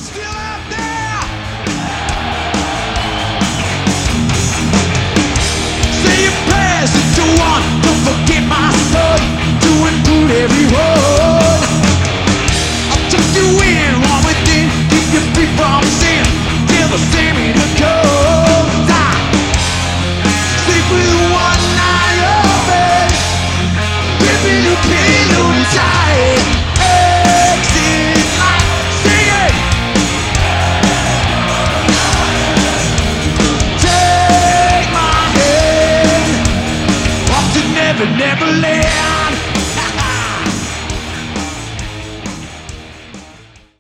still out there? Say your prayers into one. Don't forget my son. Doing good, everyone. I'll tuck you in, one within. Keep you free from sin. Till the same in the cold. Sleep with one eye open. Gripping your pillow tight. Exit light. Sing it. Take my hand. Off to never, never land.